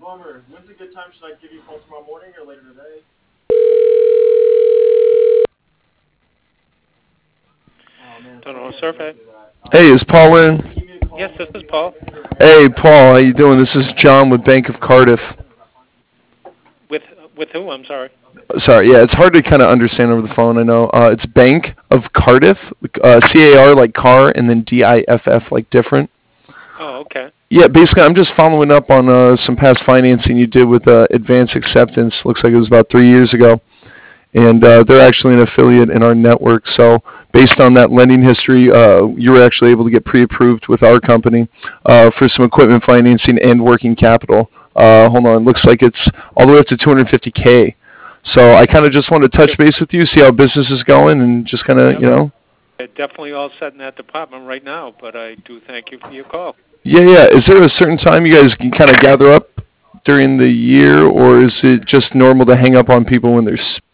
Donald Survey. Hey, is Paul in? Yes, this is Paul. Hey, Paul, how you doing? This is John with Bank of Cardiff. With with who? I'm sorry. Sorry, yeah, it's hard to kind of understand over the phone. I know. It's Bank of Cardiff, CAR like car, and then DIFF like different. Oh, okay. Yeah, basically, I'm just following up on some past financing you did with Advance Acceptance. Looks like it was about 3 years ago, and they're actually an affiliate in our network. So, based on that lending history, you were actually able to get pre-approved with our company for some equipment financing and working capital. Hold on, looks like it's all the way up to 250K. So I kind of just want to touch base with you, see how business is going, and just kind of, Yep. Definitely all set in that department right now, but I do thank you for your call. Yeah, yeah. Is there a certain time you guys can kind of gather up during the year, or is it just normal to hang up on people when they're